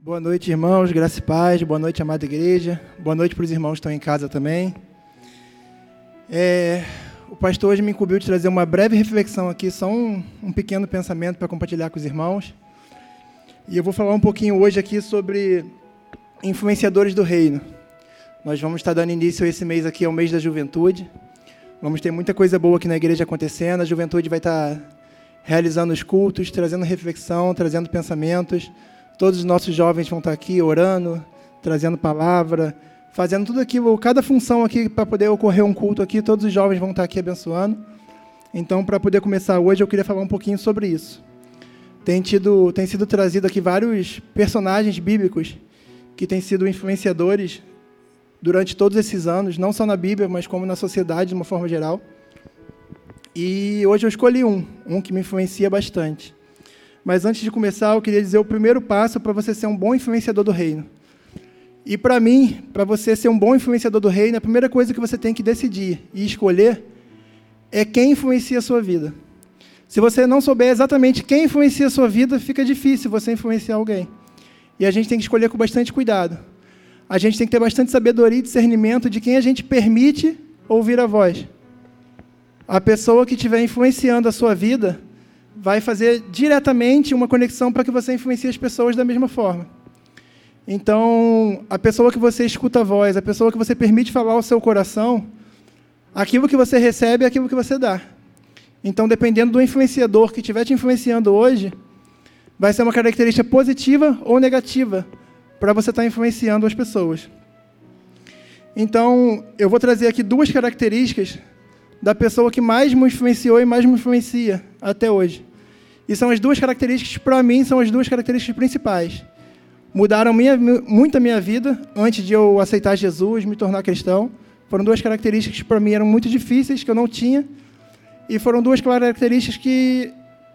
Boa noite, irmãos, graça e paz, boa noite, amada igreja, boa noite para os irmãos que estão em casa também. O pastor hoje me incumbiu de trazer uma breve reflexão aqui, só um pequeno pensamento para compartilhar com os irmãos. E eu vou falar um pouquinho hoje aqui sobre influenciadores do reino. Nós vamos estar dando início esse mês aqui ao mês da juventude. Vamos ter muita coisa boa aqui na igreja acontecendo, a juventude vai estar realizando os cultos, trazendo reflexão, trazendo pensamentos. Todos os nossos jovens vão estar aqui orando, trazendo palavra, fazendo tudo aquilo, cada função aqui para poder ocorrer um culto aqui, todos os jovens vão estar aqui abençoando. Então, para poder começar hoje, eu queria falar um pouquinho sobre isso. Tem sido trazido aqui vários personagens bíblicos que têm sido influenciadores durante todos esses anos, não só na Bíblia, mas como na sociedade de uma forma geral. E hoje eu escolhi um que me influencia bastante. Mas antes de começar, eu queria dizer o primeiro passo para você ser um bom influenciador do reino. E para mim, para você ser um bom influenciador do reino, a primeira coisa que você tem que decidir e escolher é quem influencia a sua vida. Se você não souber exatamente quem influencia a sua vida, fica difícil você influenciar alguém. E a gente tem que escolher com bastante cuidado. A gente tem que ter bastante sabedoria e discernimento de quem a gente permite ouvir a voz. A pessoa que estiver influenciando a sua vida vai fazer diretamente uma conexão para que você influencie as pessoas da mesma forma. Então, a pessoa que você escuta a voz, a pessoa que você permite falar ao seu coração, aquilo que você recebe é aquilo que você dá. Então, dependendo do influenciador que estiver te influenciando hoje, vai ser uma característica positiva ou negativa para você estar influenciando as pessoas. Então, eu vou trazer aqui duas características da pessoa que mais me influenciou e mais me influencia até hoje. E são as duas características, para mim, são as duas características principais. Mudaram muito a minha vida antes de eu aceitar Jesus, me tornar cristão. Foram duas características que, para mim, eram muito difíceis, que eu não tinha. E foram duas características que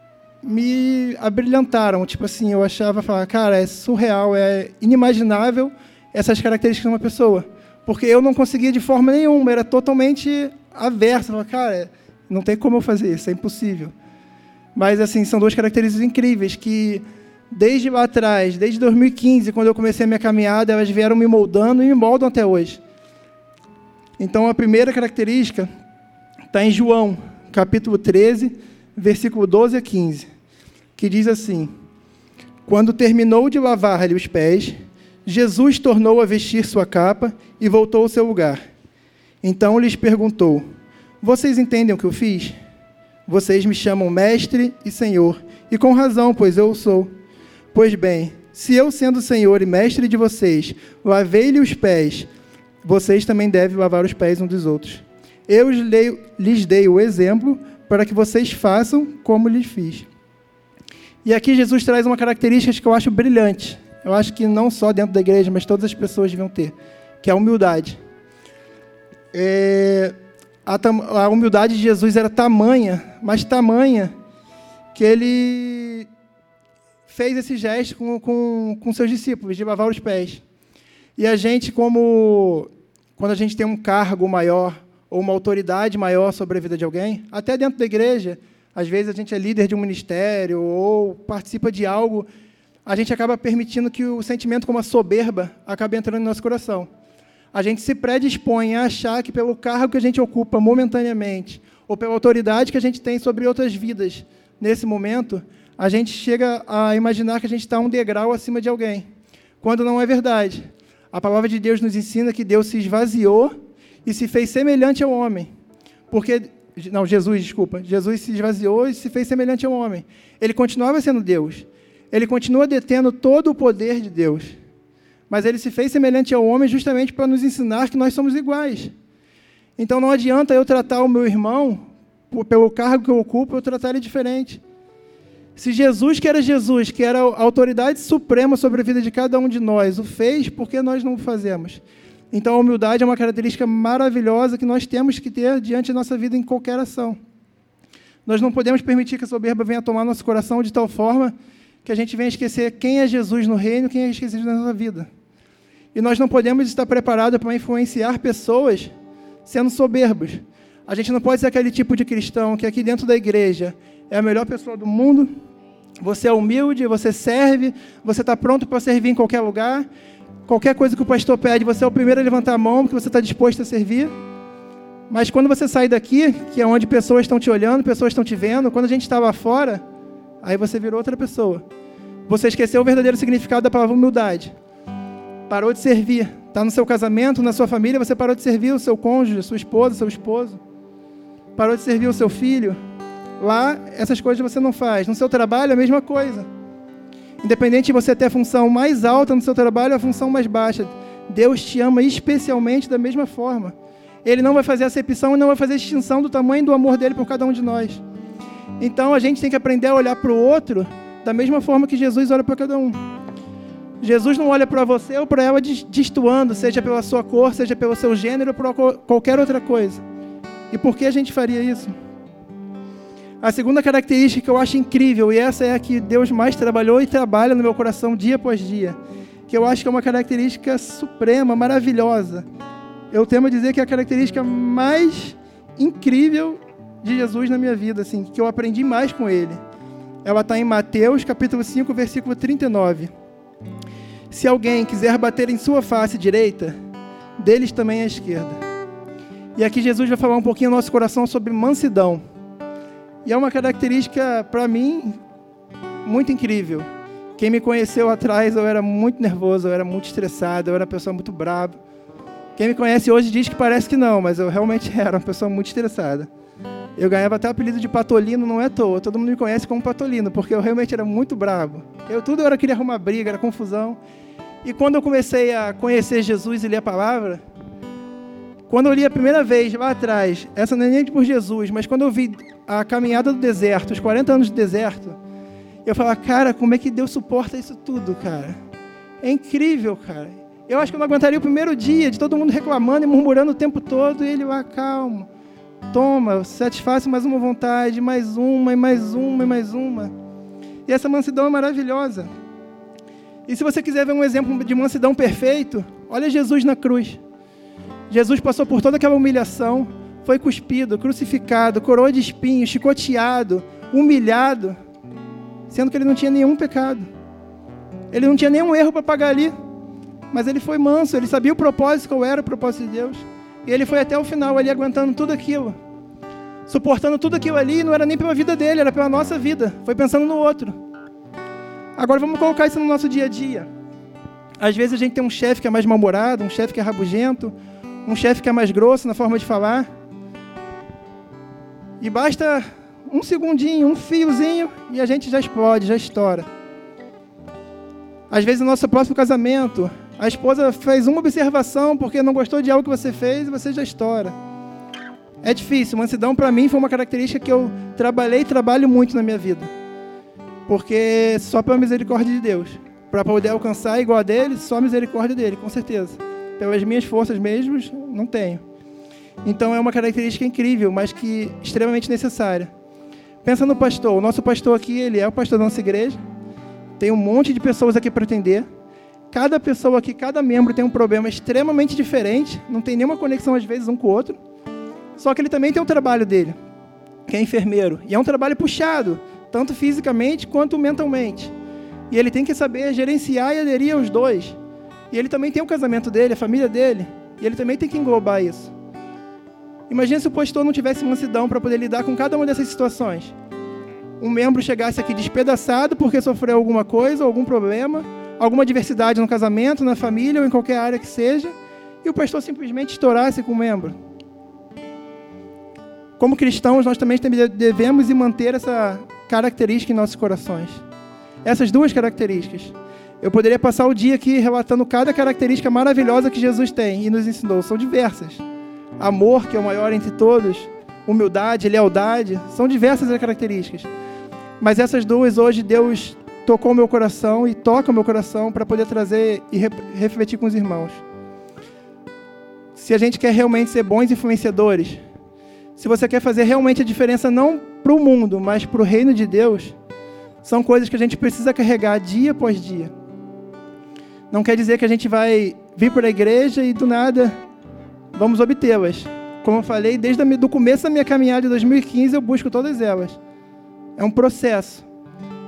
me abrilhantaram. Tipo assim, eu falava, cara, é surreal, é inimaginável essas características de uma pessoa. Porque eu não conseguia de forma nenhuma, era totalmente averso. Eu falava, cara, não tem como eu fazer isso, é impossível. Mas, assim, são duas características incríveis que, desde lá atrás, desde 2015, quando eu comecei a minha caminhada, elas vieram me moldando e me moldam até hoje. Então, a primeira característica está em João, capítulo 13, versículo 12 a 15, que diz assim: Quando terminou de lavar-lhe os pés, Jesus tornou a vestir sua capa e voltou ao seu lugar. Então lhes perguntou: Vocês entendem o que eu fiz? Vocês me chamam Mestre e Senhor, e com razão, pois eu o sou. Pois bem, se eu, sendo Senhor e Mestre de vocês, lavei-lhe os pés, vocês também devem lavar os pés uns dos outros. Eu lhes dei o exemplo para que vocês façam como lhes fiz. E aqui Jesus traz uma característica que eu acho brilhante. Eu acho que não só dentro da igreja, mas todas as pessoas deviam ter, que é a humildade. A humildade de Jesus era tamanha, mas tamanha, que ele fez esse gesto com seus discípulos, de lavar os pés. E a gente, quando a gente tem um cargo maior, ou uma autoridade maior sobre a vida de alguém, até dentro da igreja, às vezes a gente é líder de um ministério, ou participa de algo, a gente acaba permitindo que o sentimento como a soberba acabe entrando no nosso coração. A gente se predispõe a achar que pelo cargo que a gente ocupa momentaneamente, ou pela autoridade que a gente tem sobre outras vidas nesse momento, a gente chega a imaginar que a gente está um degrau acima de alguém, quando não é verdade. A palavra de Deus nos ensina que Deus se esvaziou e se fez semelhante ao homem. Jesus se esvaziou e se fez semelhante ao homem. Ele continuava sendo Deus. Ele continua detendo todo o poder de Deus. Mas ele se fez semelhante ao homem justamente para nos ensinar que nós somos iguais. Então não adianta eu tratar o meu irmão, pelo cargo que eu ocupo, eu tratar ele diferente. Se Jesus, que era a autoridade suprema sobre a vida de cada um de nós, o fez, por que nós não o fazemos? Então a humildade é uma característica maravilhosa que nós temos que ter diante da nossa vida em qualquer ação. Nós não podemos permitir que a soberba venha tomar nosso coração de tal forma que a gente venha esquecer quem é Jesus no reino, quem é esquecido na nossa vida. E nós não podemos estar preparados para influenciar pessoas sendo soberbos. A gente não pode ser aquele tipo de cristão que aqui dentro da igreja é a melhor pessoa do mundo, Você é humilde, você serve, você está pronto para servir em qualquer lugar. Qualquer coisa que o pastor pede, você é o primeiro a levantar a mão, porque você está disposto a servir. Mas quando você sai daqui, que é onde pessoas estão te olhando, pessoas estão te vendo, quando a gente estava fora, aí você virou outra pessoa. Você esqueceu o verdadeiro significado da palavra humildade. Parou de servir. Está no seu casamento, na sua família, você parou de servir o seu cônjuge, a sua esposa, seu esposo. Parou de servir o seu filho. Lá, essas coisas você não faz. No seu trabalho, a mesma coisa. Independente de você ter a função mais alta no seu trabalho ou a função mais baixa, Deus te ama especialmente da mesma forma. Ele não vai fazer acepção e não vai fazer distinção do tamanho do amor dele por cada um de nós. Então, a gente tem que aprender a olhar para o outro da mesma forma que Jesus olha para cada um. Jesus não olha para você ou para ela destoando, seja pela sua cor, seja pelo seu gênero ou por qualquer outra coisa. E por que a gente faria isso? A segunda característica que eu acho incrível, e essa é a que Deus mais trabalhou e trabalha no meu coração dia após dia, que eu acho que é uma característica suprema, maravilhosa. Eu temo a dizer que é a característica mais incrível de Jesus na minha vida, assim, que eu aprendi mais com ele. Ela está em Mateus, capítulo 5, versículo 39. Se alguém quiser bater em sua face direita, deles também à esquerda. E aqui Jesus vai falar um pouquinho no nosso coração sobre mansidão. E é uma característica, para mim, muito incrível. Quem me conheceu atrás, eu era muito nervoso, eu era muito estressado, eu era uma pessoa muito brava. Quem me conhece hoje diz que parece que não, mas eu realmente era uma pessoa muito estressada. Eu ganhava até o apelido de Patolino, não é à toa. Todo mundo me conhece como Patolino, porque eu realmente era muito bravo. Tudo eu queria arrumar briga, era confusão. E quando eu comecei a conhecer Jesus e ler a palavra, quando eu li a primeira vez, lá atrás, essa não é nem por Jesus, mas quando eu vi a caminhada do deserto, os 40 anos de deserto, eu falava, cara, como é que Deus suporta isso tudo, cara? É incrível, cara. Eu acho que eu não aguentaria o primeiro dia de todo mundo reclamando e murmurando o tempo todo, e ele lá, calma, toma, satisfaça mais uma vontade, mais uma, e mais uma, e mais uma. E essa mansidão é maravilhosa. E se você quiser ver um exemplo de mansidão perfeito, olha Jesus na cruz. Jesus passou por toda aquela humilhação, foi cuspido, crucificado, coroa de espinhos, chicoteado, humilhado, sendo que ele não tinha nenhum pecado. Ele não tinha nenhum erro para pagar ali, mas ele foi manso, ele sabia o propósito, qual era o propósito de Deus. E ele foi até o final ali, aguentando tudo aquilo, suportando tudo aquilo ali, e não era nem pela vida dele, era pela nossa vida, foi pensando no outro. Agora vamos colocar isso no nosso dia a dia. Às vezes a gente tem um chefe que é mais mal-humorado, um chefe que é rabugento, um chefe que é mais grosso na forma de falar. E basta um segundinho, um fiozinho, e a gente já explode, já estoura. Às vezes no nosso próximo casamento, a esposa fez uma observação porque não gostou de algo que você fez e você já estoura. É difícil. Mansidão para mim foi uma característica que eu trabalhei e trabalho muito na minha vida. Porque só pela misericórdia de Deus. Para poder alcançar igual a dele, só a misericórdia dele, com certeza. Pelas minhas forças mesmo, não tenho. Então é uma característica incrível, mas que extremamente necessária. Pensa no pastor. O nosso pastor aqui, ele é o pastor da nossa igreja. Tem um monte de pessoas aqui para atender. Cada pessoa aqui, cada membro tem um problema extremamente diferente. Não tem nenhuma conexão, às vezes, um com o outro. Só que ele também tem um trabalho dele, que é enfermeiro. E é um trabalho puxado, tanto fisicamente quanto mentalmente. E ele tem que saber gerenciar e aderir aos dois. E ele também tem o casamento dele, a família dele. E ele também tem que englobar isso. Imagina se o pastor não tivesse mansidão para poder lidar com cada uma dessas situações. Um membro chegasse aqui despedaçado porque sofreu alguma coisa, algum problema, alguma adversidade no casamento, na família ou em qualquer área que seja, e o pastor simplesmente estourasse com o membro. Como cristãos, nós também devemos manter essa característica em nossos corações. Essas duas características. Eu poderia passar o dia aqui relatando cada característica maravilhosa que Jesus tem e nos ensinou. São diversas. Amor, que é o maior entre todos, humildade, lealdade, são diversas as características. Mas essas duas hoje Deus tocou o meu coração e toca o meu coração para poder trazer e refletir com os irmãos. Se a gente quer realmente ser bons influenciadores, se você quer fazer realmente a diferença não para o mundo, mas para o reino de Deus, são coisas que a gente precisa carregar dia após dia. Não quer dizer que a gente vai vir para a igreja e do nada vamos obtê-las. Como eu falei, desde o começo da minha caminhada de 2015 eu busco todas elas. É um processo.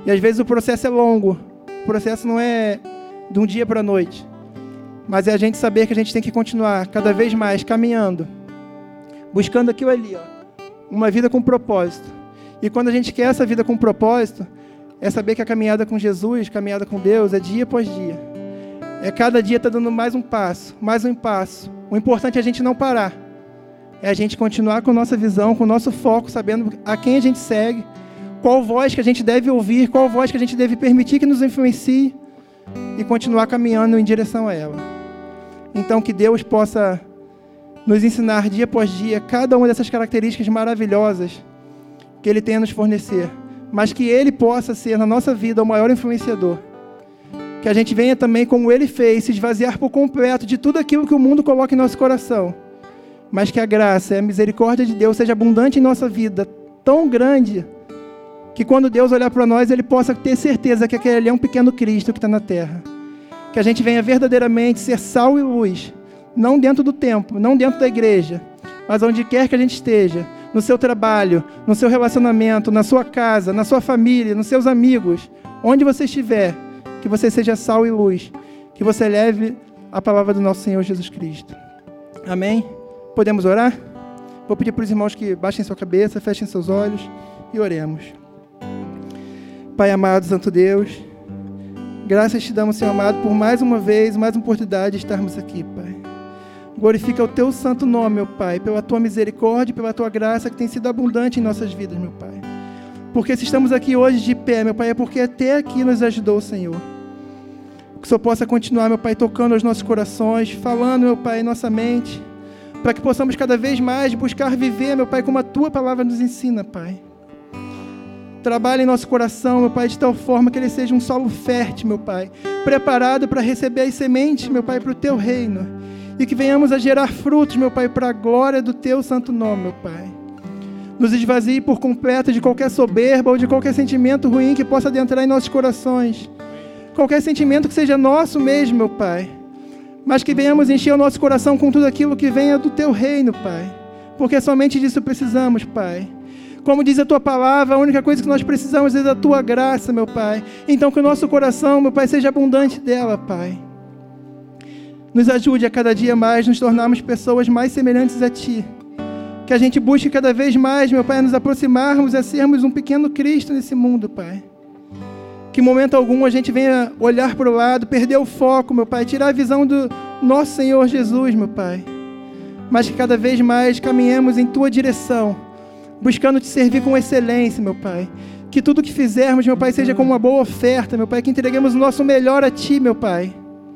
E às vezes o processo é longo. O processo não é de um dia para a noite. Mas é a gente saber que a gente tem que continuar cada vez mais caminhando, buscando aquilo ali, uma vida com propósito. E quando a gente quer essa vida com propósito, é saber que a caminhada com Jesus, caminhada com Deus, é dia após dia. É cada dia tá dando mais um passo, mais um passo. O importante é a gente não parar. É a gente continuar com a nossa visão, com o nosso foco, sabendo a quem a gente segue, qual voz que a gente deve ouvir, qual voz que a gente deve permitir que nos influencie e continuar caminhando em direção a ela. Então, que Deus possa nos ensinar dia após dia cada uma dessas características maravilhosas que Ele tem a nos fornecer, mas que Ele possa ser na nossa vida o maior influenciador. Que a gente venha também, como Ele fez, se esvaziar por completo de tudo aquilo que o mundo coloca em nosso coração, mas que a graça e a misericórdia de Deus seja abundante em nossa vida, tão grande, que quando Deus olhar para nós, Ele possa ter certeza que aquele ali é um pequeno Cristo que está na terra. Que a gente venha verdadeiramente ser sal e luz, não dentro do templo, não dentro da igreja, mas onde quer que a gente esteja, no seu trabalho, no seu relacionamento, na sua casa, na sua família, nos seus amigos, onde você estiver, que você seja sal e luz, que você leve a palavra do nosso Senhor Jesus Cristo. Amém? Podemos orar? Vou pedir para os irmãos que baixem sua cabeça, fechem seus olhos e oremos. Pai amado, Santo Deus, graças te damos, Senhor amado, por mais uma vez, mais uma oportunidade de estarmos aqui, Pai. Glorifica o teu santo nome, meu Pai, pela tua misericórdia e pela tua graça que tem sido abundante em nossas vidas, meu Pai. Porque se estamos aqui hoje de pé, meu Pai, é porque até aqui nos ajudou o Senhor. Que o Senhor possa continuar, meu Pai, tocando aos nossos corações, falando, meu Pai, em nossa mente, para que possamos cada vez mais buscar viver, meu Pai, como a tua palavra nos ensina, Pai. Trabalha em nosso coração, meu Pai, de tal forma que ele seja um solo fértil, meu Pai, preparado para receber as sementes, meu Pai, para o teu reino. E que venhamos a gerar frutos, meu Pai, para a glória do teu santo nome, meu Pai. Nos esvazie por completo de qualquer soberba ou de qualquer sentimento ruim que possa adentrar em nossos corações. Qualquer sentimento que seja nosso mesmo, meu Pai. Mas que venhamos encher o nosso coração com tudo aquilo que venha do teu reino, Pai. Porque somente disso precisamos, Pai. Como diz a tua palavra, a única coisa que nós precisamos é da tua graça, meu Pai. Então que o nosso coração, meu Pai, seja abundante dela, Pai. Nos ajude a cada dia mais nos tornarmos pessoas mais semelhantes a Ti. Que a gente busque cada vez mais, meu Pai, nos aproximarmos a sermos um pequeno Cristo nesse mundo, Pai. Que em momento algum a gente venha olhar para o lado, perder o foco, meu Pai, tirar a visão do nosso Senhor Jesus, meu Pai. Mas que cada vez mais caminhemos em Tua direção, buscando Te servir com excelência, meu Pai. Que tudo que fizermos, meu Pai, seja como uma boa oferta, meu Pai. Que entreguemos o nosso melhor a Ti, meu Pai.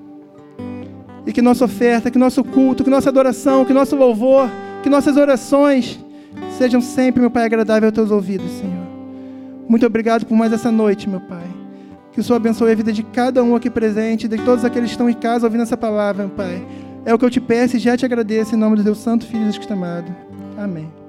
E que nossa oferta, que nosso culto, que nossa adoração, que nosso louvor, que nossas orações sejam sempre, meu Pai, agradáveis aos Teus ouvidos, Senhor. Muito obrigado por mais essa noite, meu Pai. Que o Senhor abençoe a vida de cada um aqui presente, de todos aqueles que estão em casa ouvindo essa palavra, meu Pai. É o que eu te peço e já te agradeço em nome do Teu Santo Filho Jesus Cristo amado. Amém.